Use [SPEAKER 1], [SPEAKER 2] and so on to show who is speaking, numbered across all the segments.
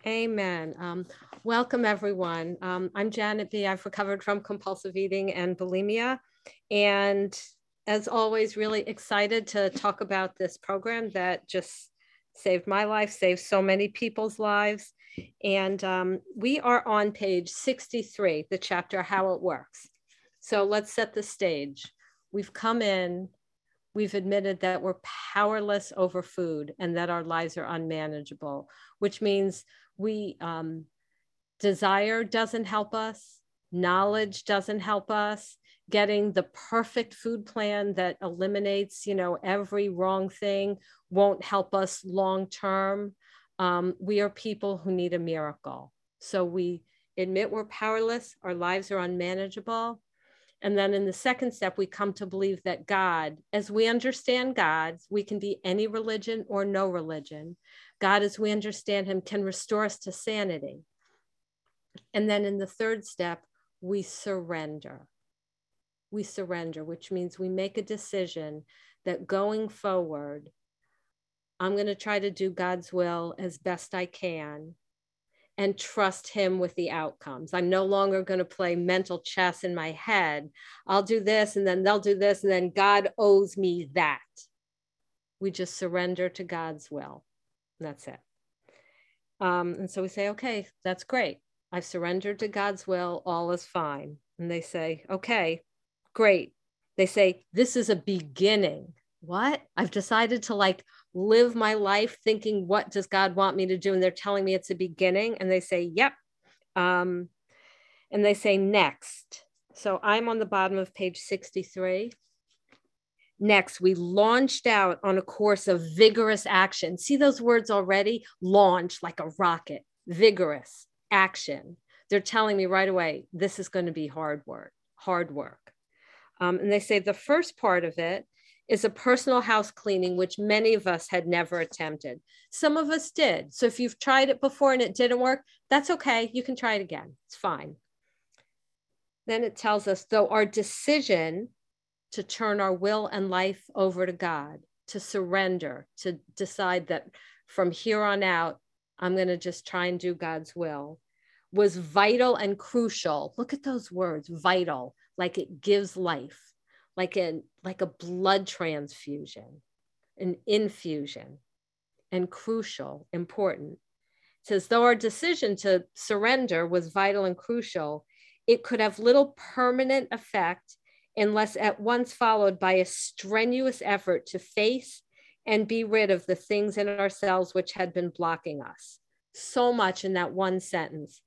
[SPEAKER 1] Amen. Welcome, everyone. I'm Janet B. I've recovered from compulsive eating and bulimia. And as always, really excited to talk about this program that just saved my life, saved so many people's lives. And we are on page 63, the chapter How It Works. So let's set the stage. We've come in, we've admitted that we're powerless over food and that our lives are unmanageable, which means we desire doesn't help us, knowledge doesn't help us, getting the perfect food plan that eliminates every wrong thing won't help us long term. We are people who need a miracle. So we admit we're powerless, our lives are unmanageable. And then in the second step, we come to believe that God, as we understand God, we can be any religion or no religion. God, as we understand him, can restore us to sanity. And then in the third step, we surrender. We surrender, which means we make a decision that going forward, I'm going to try to do God's will as best I can and trust him with the outcomes. I'm no longer going to play mental chess in my head. I'll do this and then they'll do this and then God owes me that. We just surrender to God's will. And that's it. And so we say, okay, that's great. I've surrendered to God's will. All is fine. And they say, okay, great. They say, this is a beginning. What? I've decided to live my life thinking, what does God want me to do? And they're telling me it's a beginning. And they say, yep. And they say, next. So I'm on the bottom of page 63. Next, we launched out on a course of vigorous action. See those words already? Launch, like a rocket, vigorous action. They're telling me right away, this is going to be hard work. And they say the first part of it is a personal house cleaning, which many of us had never attempted. Some of us did. So if you've tried it before and it didn't work, that's okay. You can try it again. It's fine. Then it tells us, though our decision to turn our will and life over to God, to surrender, to decide that from here on out, I'm going to just try and do God's will, was vital and crucial. Look at those words, vital, like it gives life. Like a blood transfusion, an infusion, and crucial, important. It says, though our decision to surrender was vital and crucial, it could have little permanent effect unless at once followed by a strenuous effort to face and be rid of the things in ourselves which had been blocking us. So much in that one sentence.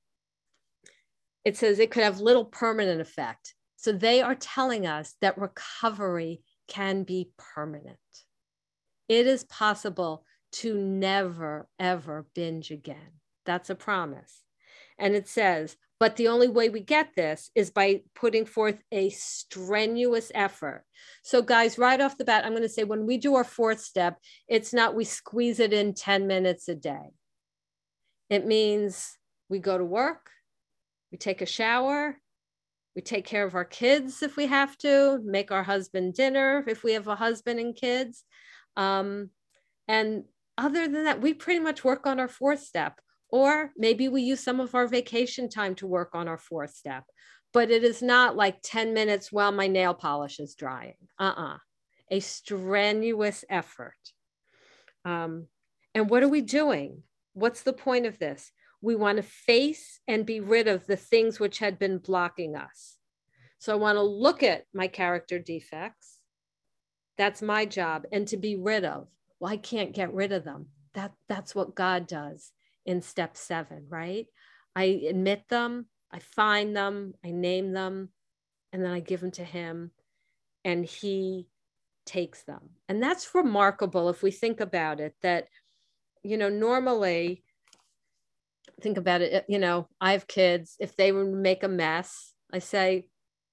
[SPEAKER 1] It says it could have little permanent effect. So they are telling us that recovery can be permanent. It is possible to never, ever binge again. That's a promise. And it says, but the only way we get this is by putting forth a strenuous effort. So guys, right off the bat, I'm going to say when we do our fourth step, it's not we squeeze it in 10 minutes a day. It means we go to work, we take a shower, we take care of our kids if we have to, make our husband dinner if we have a husband and kids. And other than that, we pretty much work on our fourth step. Or maybe we use some of our vacation time to work on our fourth step. But it is not like 10 minutes while my nail polish is drying. A strenuous effort. And what are we doing? What's the point of this? We want to face and be rid of the things which had been blocking us. So I want to look at my character defects. That's my job. And to be rid of. Well, I can't get rid of them. That's what God does in step 7, right? I admit them, I find them, I name them, and then I give them to him, and he takes them. And that's remarkable if we think about it, that, normally, think about it, I have kids. If they make a mess, I say,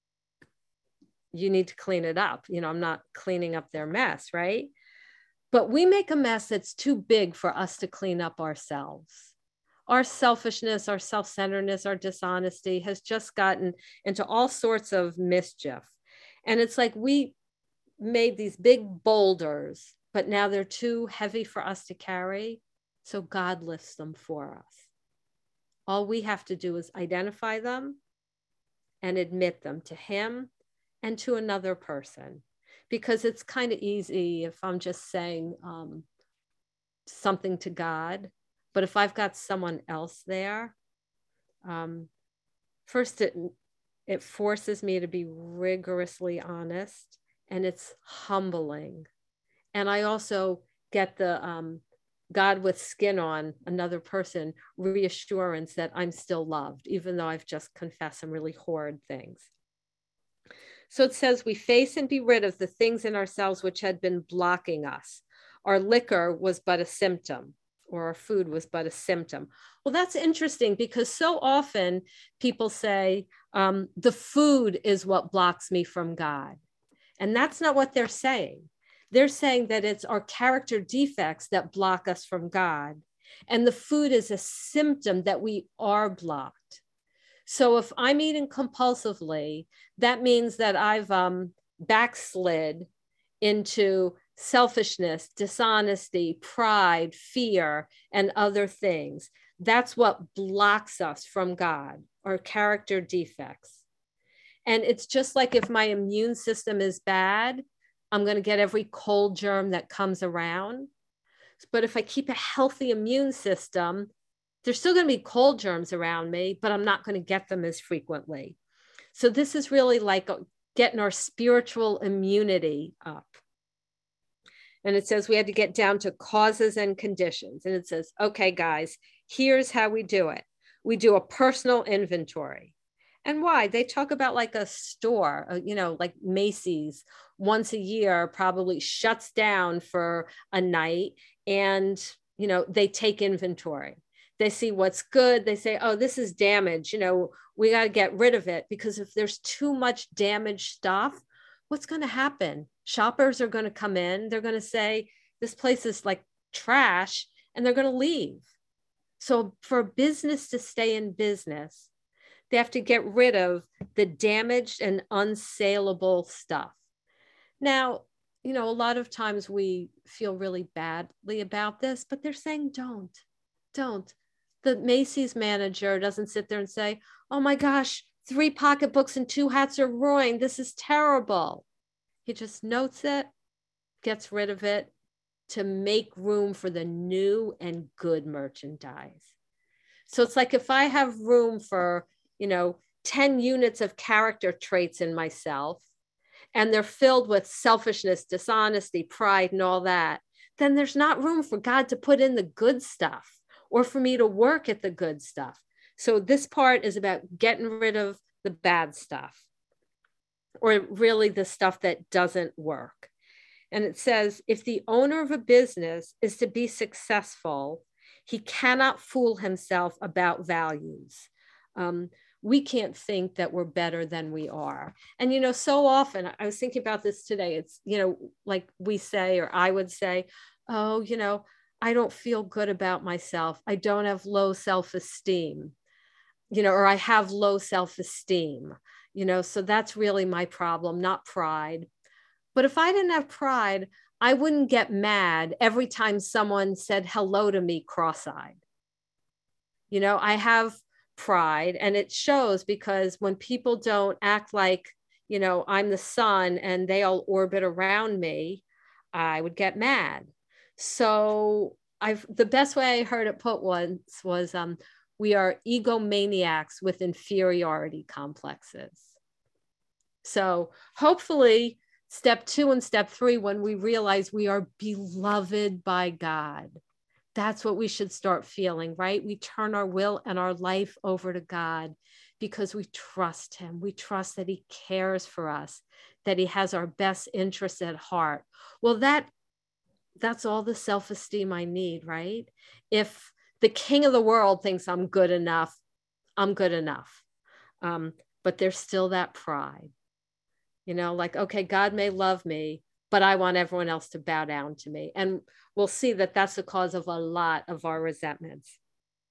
[SPEAKER 1] you need to clean it up. I'm not cleaning up their mess, right? But we make a mess that's too big for us to clean up ourselves. Our selfishness, our self-centeredness, our dishonesty has just gotten into all sorts of mischief. And it's like we made these big boulders, but now they're too heavy for us to carry. So God lifts them for us. All we have to do is identify them and admit them to him and to another person. Because it's kind of easy if I'm just saying something to God. But if I've got someone else there, first it forces me to be rigorously honest, and it's humbling. And I also get the God with skin on, another person, reassurance that I'm still loved, even though I've just confessed some really horrid things. So it says, we face and be rid of the things in ourselves which had been blocking us. Our liquor was but a symptom, or our food was but a symptom. Well, that's interesting, because so often people say, the food is what blocks me from God. And that's not what they're saying. They're saying that it's our character defects that block us from God. And the food is a symptom that we are blocked. So if I'm eating compulsively, that means that I've backslid into selfishness, dishonesty, pride, fear, and other things. That's what blocks us from God, our character defects. And it's just like if my immune system is bad, I'm going to get every cold germ that comes around. But if I keep a healthy immune system, there's still going to be cold germs around me, but I'm not going to get them as frequently. So this is really like getting our spiritual immunity up. And it says we had to get down to causes and conditions. And it says, okay, guys, here's how we do it. We do a personal inventory. And why? They talk about like a store, like Macy's once a year probably shuts down for a night, and, they take inventory. They see what's good. They say, oh, this is damaged. We got to get rid of it, because if there's too much damaged stuff, what's going to happen? Shoppers are going to come in. They're going to say, this place is like trash, and they're going to leave. So for a business to stay in business, they have to get rid of the damaged and unsaleable stuff. Now, a lot of times we feel really badly about this, but they're saying don't. The Macy's manager doesn't sit there and say, oh my gosh, 3 pocketbooks and 2 hats are ruined. This is terrible. He just notes it, gets rid of it to make room for the new and good merchandise. So it's like if I have room for, 10 units of character traits in myself, and they're filled with selfishness, dishonesty, pride, and all that, then there's not room for God to put in the good stuff, or for me to work at the good stuff. So this part is about getting rid of the bad stuff, or really the stuff that doesn't work. And it says, if the owner of a business is to be successful, he cannot fool himself about values. We can't think that we're better than we are. And, so often, I was thinking about this today. It's, like we say, or I would say, oh, I don't feel good about myself. I don't have low self-esteem, or I have low self-esteem, so that's really my problem, not pride. But if I didn't have pride, I wouldn't get mad every time someone said hello to me cross-eyed. I have pride, and it shows, because when people don't act like, I'm the sun and they all orbit around me, I would get mad. So the best way I heard it put once was, we are egomaniacs with inferiority complexes. So hopefully step 2 and step 3, when we realize we are beloved by God, that's what we should start feeling, right? We turn our will and our life over to God because we trust him. We trust that he cares for us, that he has our best interests at heart. Well, that's all the self-esteem I need, right? If the king of the world thinks I'm good enough, I'm good enough. But there's still that pride, like, okay, God may love me, but I want everyone else to bow down to me. And we'll see that that's the cause of a lot of our resentments.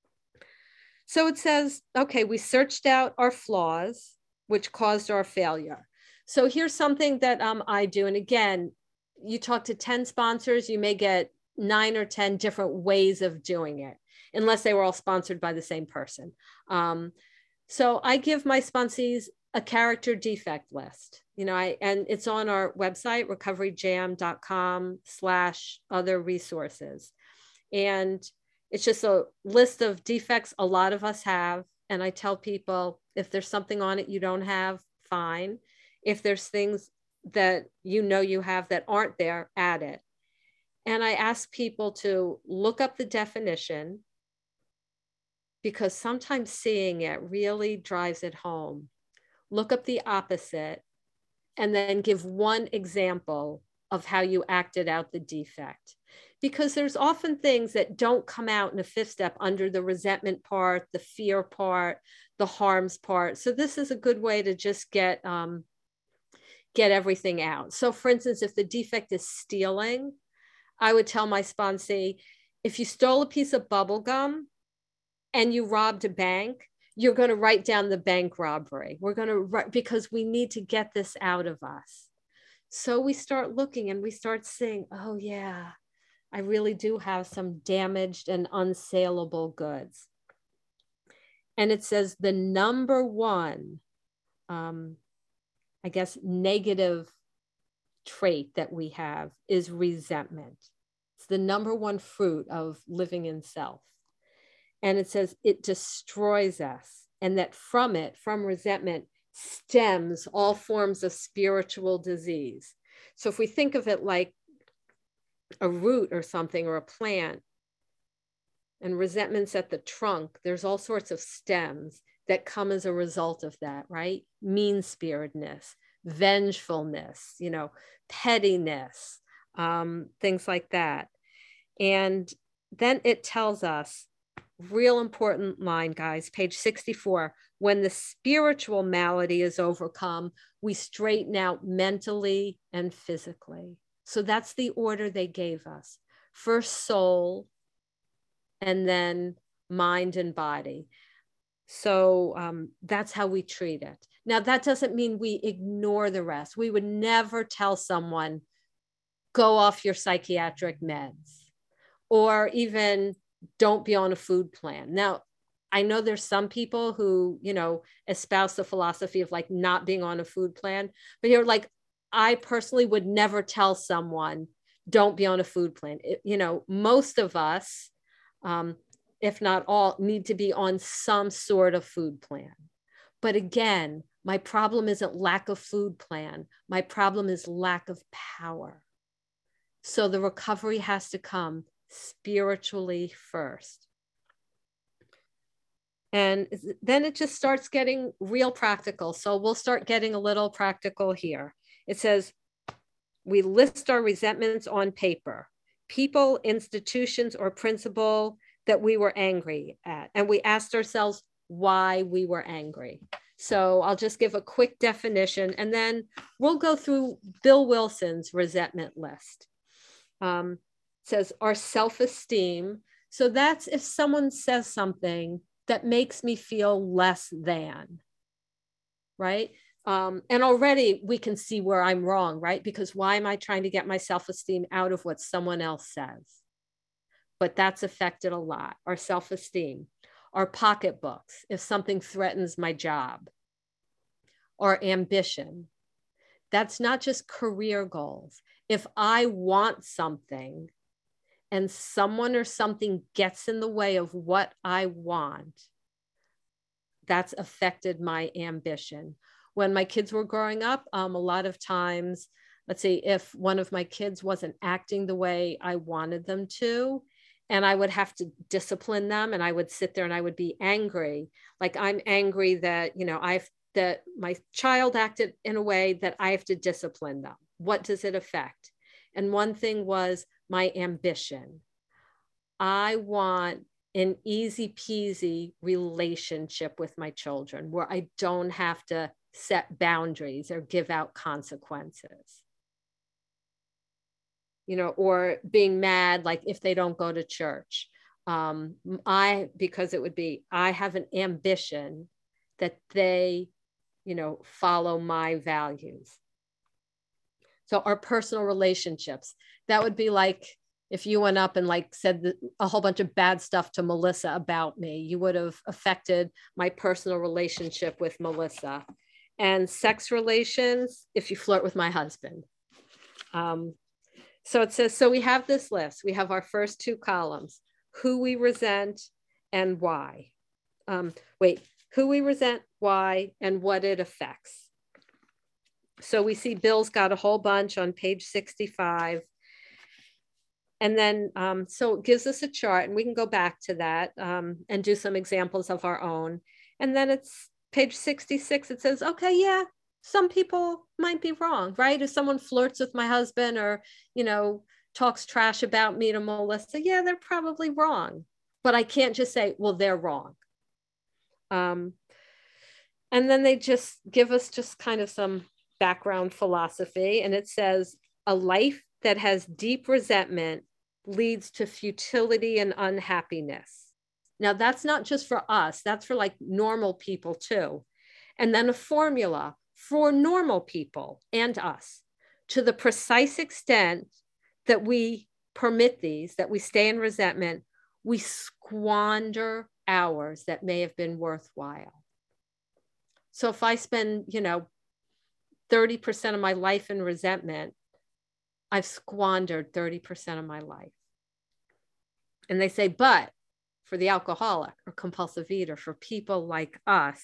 [SPEAKER 1] So it says, okay, we searched out our flaws, which caused our failure. So here's something that I do. And again, you talk to 10 sponsors, you may get 9 or 10 different ways of doing it, unless they were all sponsored by the same person. So I give my sponsees a character defect list, and it's on our website, recoveryjam.com/other resources. And it's just a list of defects a lot of us have. And I tell people, if there's something on it you don't have, fine. If there's things that you have that aren't there, add it. And I ask people to look up the definition, because sometimes seeing it really drives it home. Look up the opposite, and then give one example of how you acted out the defect. Because there's often things that don't come out in a fifth step under the resentment part, the fear part, the harms part. So this is a good way to just get everything out. So for instance, if the defect is stealing, I would tell my sponsee, if you stole a piece of bubble gum and you robbed a bank, you're going to write down the bank robbery. We're going to write, because we need to get this out of us. So we start looking and we start saying, oh yeah, I really do have some damaged and unsaleable goods. And it says the number one, I guess, negative trait that we have is resentment. It's the number one fruit of living in self. And it says it destroys us, and that from resentment, stems all forms of spiritual disease. So if we think of it like a root or something, or a plant, and resentment's at the trunk, there's all sorts of stems that come as a result of that, right? Mean-spiritedness, vengefulness, pettiness, things like that. And then it tells us, real important line, guys, page 64, when the spiritual malady is overcome, we straighten out mentally and physically. So that's the order they gave us. First soul, and then mind and body. So that's how we treat it. Now, that doesn't mean we ignore the rest. We would never tell someone, go off your psychiatric meds, or even don't be on a food plan. Now, I know there's some people who, espouse the philosophy of like not being on a food plan, but you're like, I personally would never tell someone, don't be on a food plan. Most of us, if not all, need to be on some sort of food plan. But again, my problem isn't lack of food plan. My problem is lack of power. So the recovery has to come spiritually first. And then it just starts getting real practical. So we'll start getting a little practical here. It says, we list our resentments on paper, people, institutions, or principle that we were angry at. And we asked ourselves why we were angry. So I'll just give a quick definition, and then we'll go through Bill Wilson's resentment list. It says our self-esteem. So that's if someone says something that makes me feel less than, right? And already we can see where I'm wrong, right? Because why am I trying to get my self-esteem out of what someone else says? But that's affected a lot. Our self-esteem, our pocketbooks, if something threatens my job, our ambition. That's not just career goals. If I want something and someone or something gets in the way of what I want, that's affected my ambition. When my kids were growing up, a lot of times, let's see, if one of my kids wasn't acting the way I wanted them to, and I would have to discipline them, and I would sit there and I would be angry. Like, I'm angry that, that my child acted in a way that I have to discipline them. What does it affect? And one thing was my ambition. I want an easy peasy relationship with my children where I don't have to set boundaries or give out consequences, or being mad, like if they don't go to church. Because it would be, I have an ambition that they, follow my values. So our personal relationships, that would be like, If you went up and like said a whole bunch of bad stuff to Melissa about me, you would have affected my personal relationship with Melissa. And sex relations, if you flirt with my husband. So it says, so we have this list. We have our first two columns, who we resent and why. Who we resent, why, and what it affects. So we see Bill's got a whole bunch on page 65. And then, so it gives us a chart, and we can go back to that and do some examples of our own. And then it's page 66. It says, okay, yeah, some people might be wrong, right? If someone flirts with my husband or, you know, talks trash about me to Melissa, yeah, they're probably wrong. But I can't just say, well, they're wrong. And then they just give us just kind of some background philosophy. And it says, a life that has deep resentment leads to futility and unhappiness. Now, that's not just for us, that's for like normal people too. And then a formula for normal people and us. To the precise extent that we permit these, that we stay in resentment, we squander hours that may have been worthwhile. So if I spend, you know, 30% of my life in resentment, I've squandered 30% of my life. And they say, but for the alcoholic or compulsive eater, for people like us,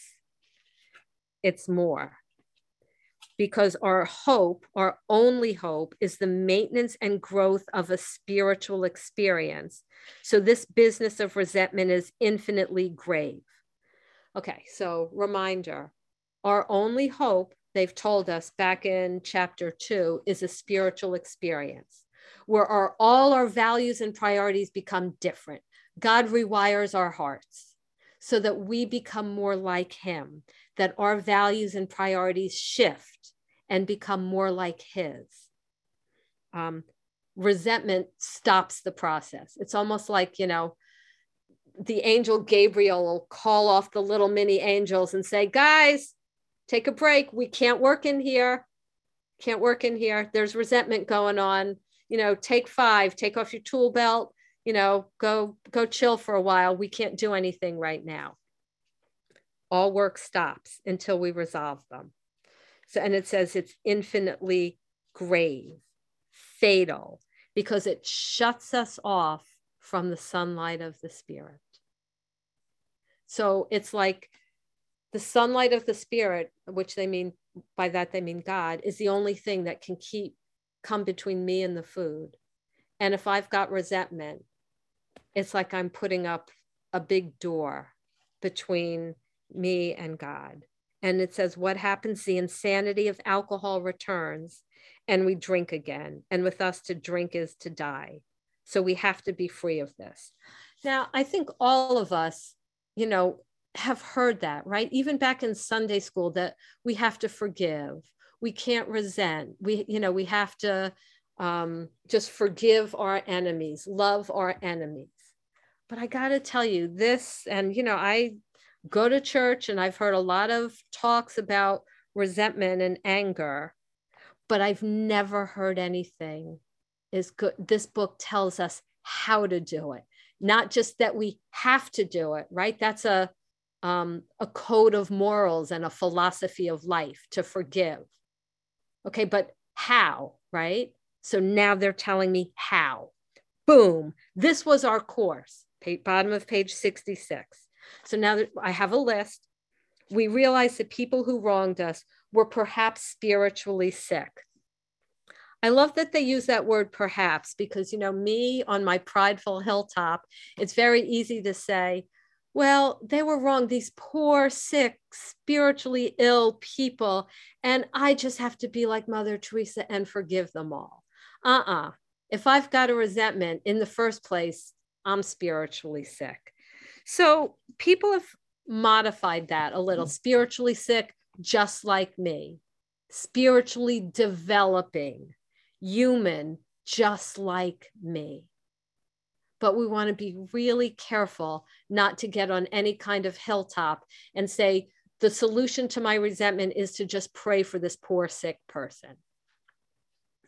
[SPEAKER 1] it's more. Because our hope, our only hope, is the maintenance and growth of a spiritual experience. So this business of resentment is infinitely grave. Okay, so reminder, our only hope, they've told us back in chapter 2, is a spiritual experience where all our values and priorities become different. God rewires our hearts so that we become more like him, that our values and priorities shift and become more like his. Resentment stops the process. It's almost like, you know, the angel Gabriel will call off the little mini angels and say, guys, take a break. We can't work in here. Can't work in here. There's resentment going on. You know, take 5, take off your tool belt, you know, go chill for a while. We can't do anything right now. All work stops until we resolve them. So, and it says it's infinitely grave, fatal, because it shuts us off from the sunlight of the spirit. So it's like the sunlight of the spirit, which they mean by that, they mean God, is the only thing that can come between me and the food. And if I've got resentment, it's like I'm putting up a big door between me and God. And it says, what happens? The insanity of alcohol returns and we drink again. And with us, to drink is to die. So we have to be free of this. Now, I think all of us, you know, have heard that, right? Even back in Sunday school, that we have to forgive. We can't resent. We have to just forgive our enemies, love our enemies. But I got to tell you this, and, you know, I go to church and I've heard a lot of talks about resentment and anger, but I've never heard anything is good. This book tells us how to do it, not just that we have to do it, right? That's a code of morals and a philosophy of life to forgive. Okay, but how, right? So now they're telling me how. Boom, this was our course, bottom of page 66. So now that I have a list, we realize that people who wronged us were perhaps spiritually sick. I love that they use that word perhaps, because, you know, me on my prideful hilltop, it's very easy to say, well, they were wrong, these poor, sick, spiritually ill people, and I just have to be like Mother Teresa and forgive them all. If I've got a resentment in the first place, I'm spiritually sick. So people have modified that a little. Spiritually sick, just like me. Spiritually developing, human, just like me. But we want to be really careful not to get on any kind of hilltop and say, the solution to my resentment is to just pray for this poor, sick person.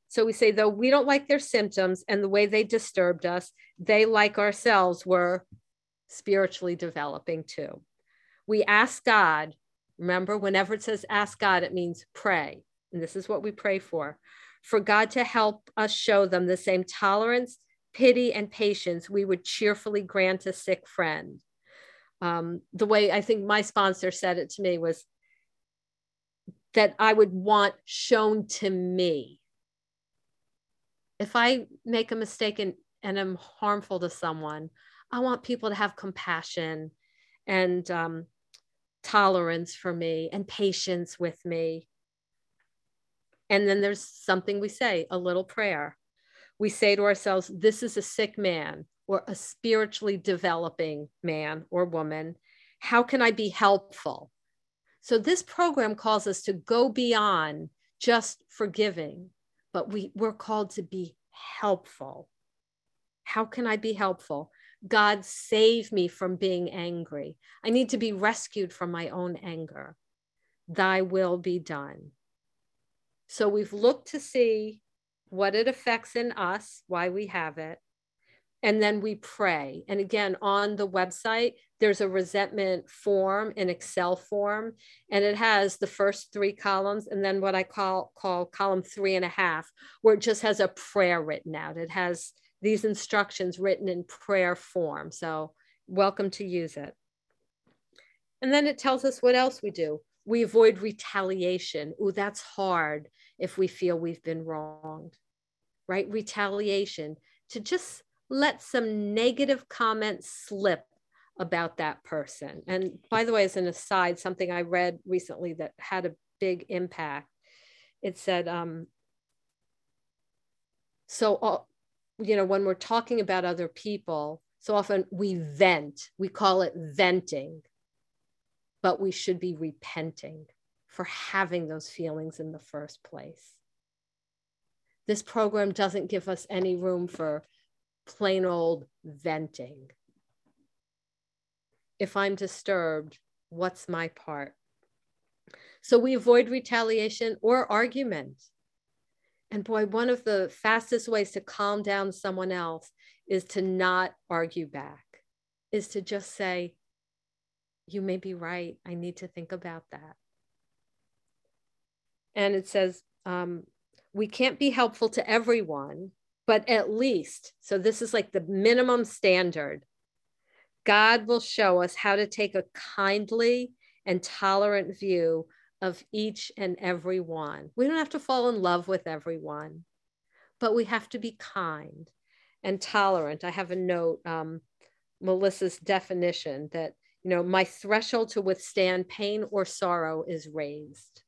[SPEAKER 1] So we say, though we don't like their symptoms and the way they disturbed us, they, like ourselves, were spiritually developing too. We ask God, remember, whenever it says ask God, it means pray. And this is what we pray for God to help us show them the same tolerance, pity, and patience we would cheerfully grant a sick friend. The way I think my sponsor said it to me was that I would want shown to me. If I make a mistake and am harmful to someone, I want people to have compassion and tolerance for me and patience with me. And then there's something we say, a little prayer. We say to ourselves, this is a sick man or a spiritually developing man or woman. How can I be helpful? So this program calls us to go beyond just forgiving, but we're called to be helpful. How can I be helpful? God, save me from being angry. I need to be rescued from my own anger. Thy will be done. So we've looked to see what it affects in us, why we have it. And then we pray. And again, on the website, there's a resentment form, an Excel form, and it has the first 3 columns and then what I call column 3.5, where it just has a prayer written out. It has these instructions written in prayer form. So welcome to use it. And then it tells us what else we do. We avoid retaliation. Ooh, that's hard if we feel we've been wronged, right? Retaliation, to just let some negative comments slip about that person. And by the way, as an aside, something I read recently that had a big impact. It said, when we're talking about other people, so often we vent, we call it venting, but we should be repenting for having those feelings in the first place. This program doesn't give us any room for plain old venting. If I'm disturbed, what's my part? So we avoid retaliation or argument. And boy, one of the fastest ways to calm down someone else is to not argue back, is to just say, you may be right. I need to think about that. And it says, we can't be helpful to everyone, but at least, so this is like the minimum standard, God will show us how to take a kindly and tolerant view of each and every one. We don't have to fall in love with everyone, but we have to be kind and tolerant. I have a note, Melissa's definition that, my threshold to withstand pain or sorrow is raised.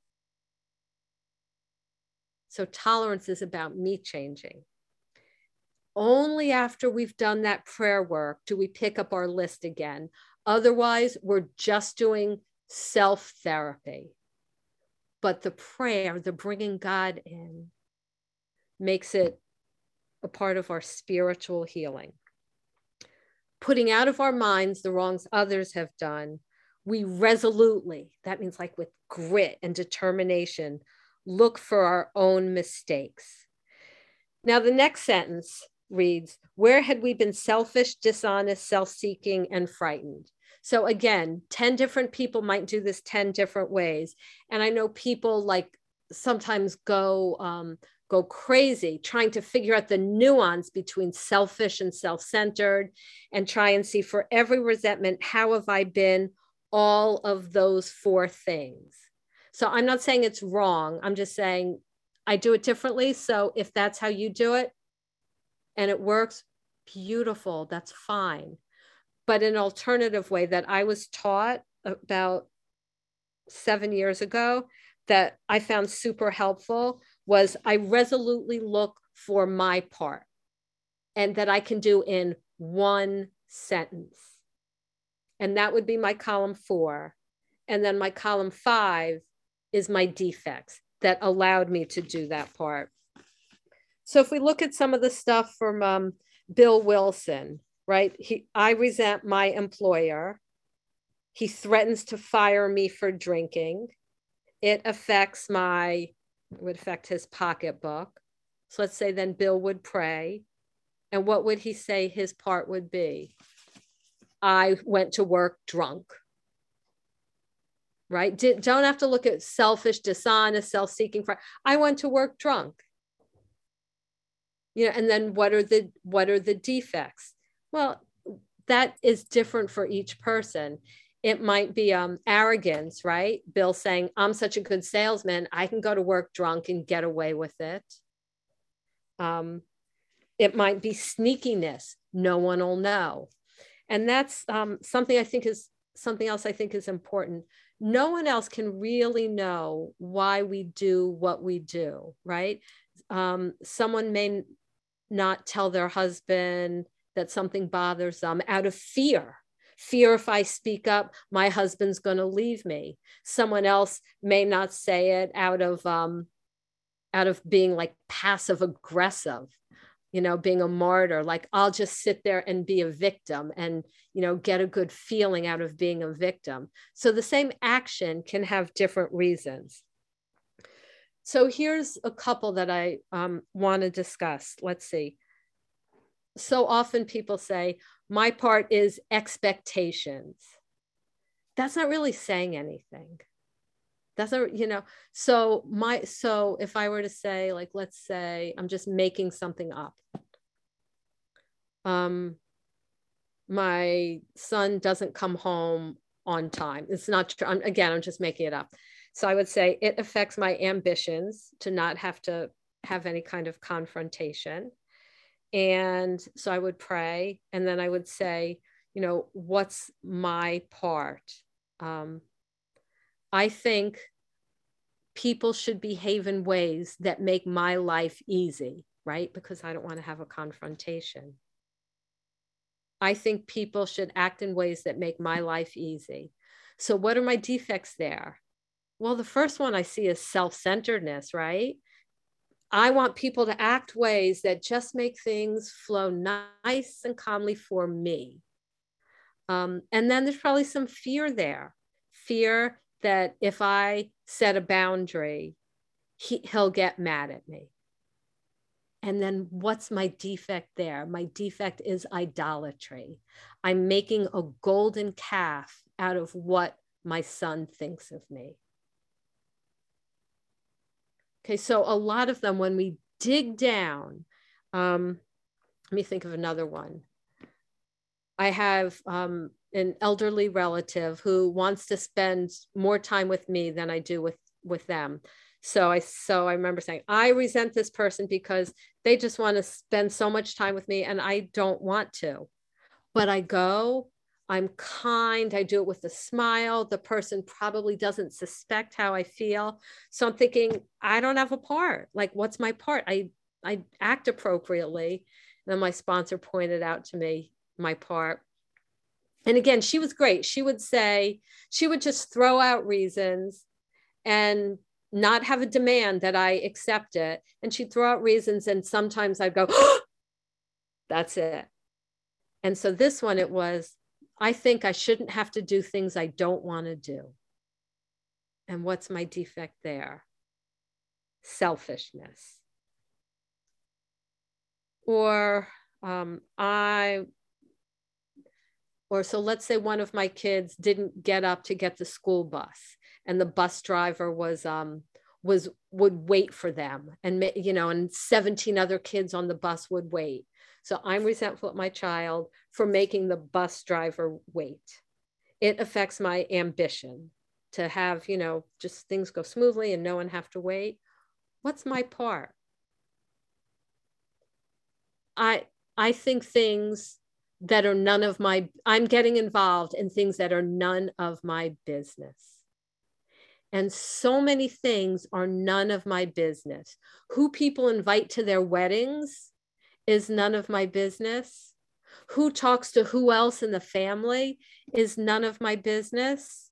[SPEAKER 1] So tolerance is about me changing. Only after we've done that prayer work do we pick up our list again. Otherwise, we're just doing self-therapy. But the prayer, the bringing God in, makes it a part of our spiritual healing. Putting out of our minds the wrongs others have done, we resolutely, that means like with grit and determination, look for our own mistakes. Now, the next sentence reads, where had we been selfish, dishonest, self-seeking, and frightened? So again, 10 different people might do this 10 different ways. And I know people like sometimes go crazy trying to figure out the nuance between selfish and self-centered and try and see for every resentment, how have I been all of those 4 things? So I'm not saying it's wrong. I'm just saying I do it differently. So if that's how you do it and it works, beautiful, that's fine. But an alternative way that I was taught about 7 years ago that I found super helpful was I resolutely look for my part and that I can do in 1 sentence. And that would be my column 4. And then my column 5 is my defects that allowed me to do that part. So if we look at some of the stuff from Bill Wilson, right? I resent my employer. He threatens to fire me for drinking. It would affect his pocketbook. So let's say then Bill would pray. And what would he say his part would be? I went to work drunk. Right? Don't have to look at selfish, dishonest, self-seeking. I went to work drunk. And then what are the defects? Well, that is different for each person. It might be arrogance, right? Bill saying, I'm such a good salesman, I can go to work drunk and get away with it. It might be sneakiness. No one will know. And that's something else I think is important. No one else can really know why we do what we do, right? Someone may not tell their husband that something bothers them out of fear. Fear, if I speak up, my husband's going to leave me. Someone else may not say it out of being like passive aggressive, being a martyr, like I'll just sit there and be a victim and, get a good feeling out of being a victim. So the same action can have different reasons. So here's a couple that I want to discuss. Let's see. So often people say, my part is expectations. That's not really saying anything. That's not, so if I were to say, like, let's say I'm just making something up. My son doesn't come home on time. It's not true. I'm just making it up. So I would say it affects my ambitions to not have to have any kind of confrontation. And so I would pray, and then I would say, what's my part? I think people should behave in ways that make my life easy, right? Because I don't want to have a confrontation. I think people should act in ways that make my life easy. So what are my defects there? Well, the first one I see is self-centeredness, right? I want people to act ways that just make things flow nice and calmly for me. And then there's probably some fear there. Fear that if I set a boundary, he'll get mad at me. And then what's my defect there? My defect is idolatry. I'm making a golden calf out of what my son thinks of me. Okay, so a lot of them, when we dig down, let me think of another one. I have an elderly relative who wants to spend more time with me than I do with them. So I remember saying, I resent this person because they just want to spend so much time with me and I don't want to. But I go, I'm kind, I do it with a smile. The person probably doesn't suspect how I feel. So I'm thinking, I don't have a part. Like, what's my part? I act appropriately. And then my sponsor pointed out to me my part. And again, she was great. She would just throw out reasons and not have a demand that I accept it. And she'd throw out reasons. And sometimes I'd go, oh, that's it. And so this one, it was, I think I shouldn't have to do things I don't want to do. And what's my defect there? Selfishness. Or so let's say one of my kids didn't get up to get the school bus, and the bus driver would wait for them, and 17 other kids on the bus would wait. So I'm resentful at my child for making the bus driver wait. It affects my ambition to have, just things go smoothly and no one have to wait. What's my part? I think things that are I'm getting involved in things that are none of my business. And so many things are none of my business. Who people invite to their weddings is none of my business. Who talks to who else in the family is none of my business.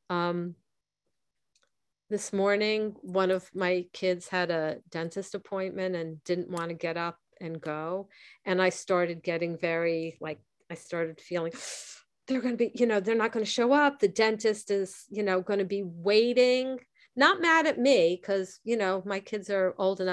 [SPEAKER 1] This morning, one of my kids had a dentist appointment and didn't want to get up and go. And I started getting I started feeling they're going to be, they're not going to show up. The dentist is, going to be waiting, not mad at me because, my kids are old enough.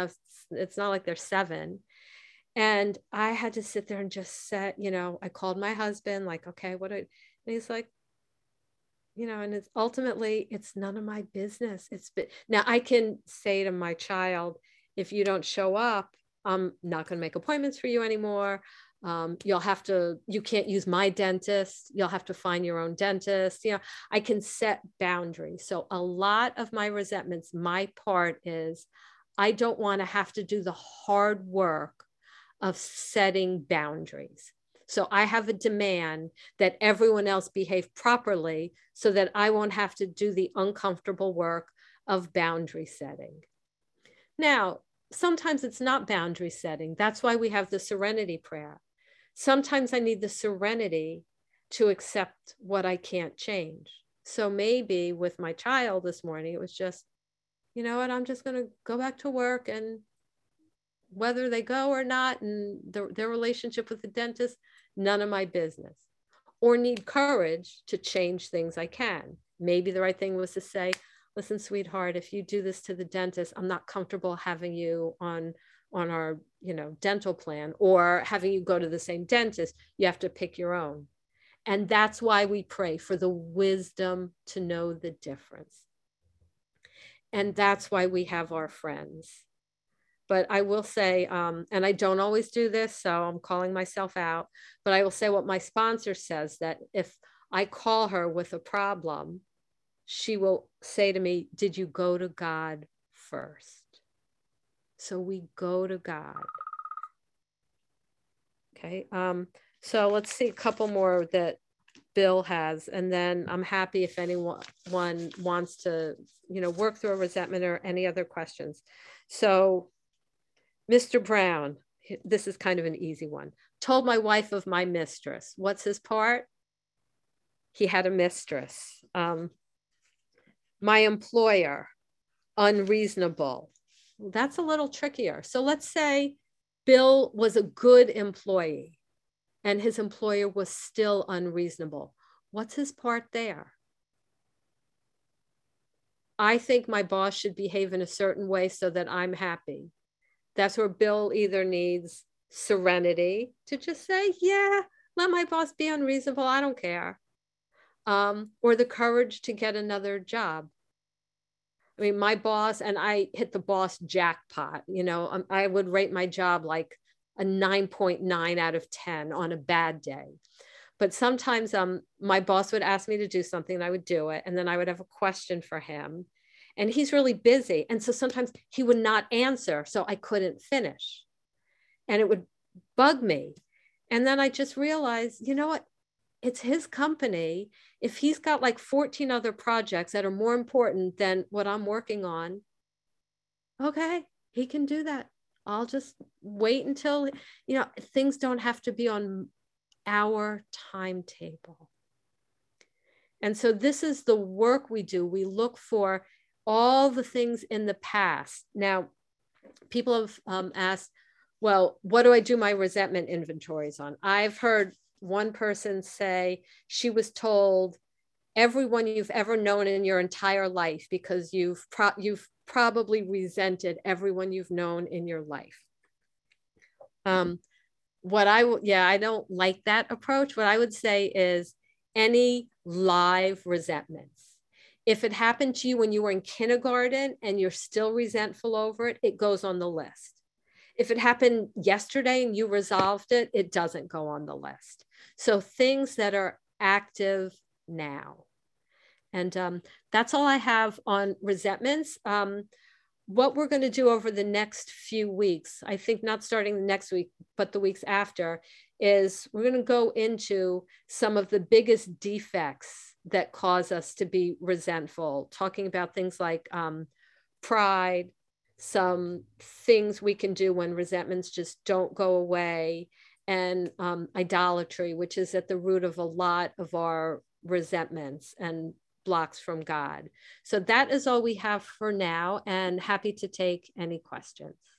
[SPEAKER 1] It's not like they're 7. And I had to sit there and just set, I called my husband, like, okay, and he's like, and it's ultimately, it's none of my business. Now I can say to my child, if you don't show up, I'm not going to make appointments for you anymore. You can't use my dentist. You'll have to find your own dentist. I can set boundaries. So a lot of my resentments, my part is I don't want to have to do the hard work of setting boundaries. So I have a demand that everyone else behave properly so that I won't have to do the uncomfortable work of boundary setting. Now, sometimes it's not boundary setting. That's why we have the serenity prayer. Sometimes I need the serenity to accept what I can't change. So maybe with my child this morning, it was just, you know what, I'm just going to go back to work, and whether they go or not, and their relationship with the dentist, none of my business. Or need courage to change things, I can. Maybe the right thing was to say, listen, sweetheart, if you do this to the dentist, I'm not comfortable having you on our dental plan, or having you go to the same dentist. You have to pick your own. And that's why we pray for the wisdom to know the difference. And that's why we have our friends. But I will say, and I don't always do this, so I'm calling myself out, but I will say what my sponsor says, that if I call her with a problem, she will say to me, did you go to God first? So we go to God. Okay. So let's see a couple more that Bill has, and then I'm happy if anyone wants to, work through a resentment or any other questions. So Mr. Brown, this is kind of an easy one. Told my wife of my mistress. What's his part? He had a mistress. My employer, unreasonable. That's a little trickier. So let's say Bill was a good employee and his employer was still unreasonable. What's his part there? I think my boss should behave in a certain way so that I'm happy. That's where Bill either needs serenity to just say, yeah, let my boss be unreasonable, I don't care. Or the courage to get another job. I mean, my boss, and I hit the boss jackpot, I would rate my job like a 9.9 out of 10 on a bad day. But sometimes my boss would ask me to do something and I would do it. And then I would have a question for him. And he's really busy. And so sometimes he would not answer. So I couldn't finish. And it would bug me. And then I just realized, you know what? It's his company. If he's got like 14 other projects that are more important than what I'm working on, okay, he can do that. I'll just wait until, things don't have to be on our timetable. And so this is the work we do. We look for all the things in the past. Now, people have asked, well, what do I do my resentment inventories on? I've heard one person say she was told everyone you've ever known in your entire life, because you've probably resented everyone you've known in your life. I don't like that approach. What I would say is any live resentments. If it happened to you when you were in kindergarten and you're still resentful over it, it goes on the list. If it happened yesterday and you resolved it, it doesn't go on the list. So things that are active now. And that's all I have on resentments. What we're going to do over the next few weeks, I think not starting the next week, but the weeks after, is we're going to go into some of the biggest defects that cause us to be resentful, talking about things like pride, some things we can do when resentments just don't go away, and idolatry, which is at the root of a lot of our resentments and blocks from God. So that is all we have for now, and happy to take any questions.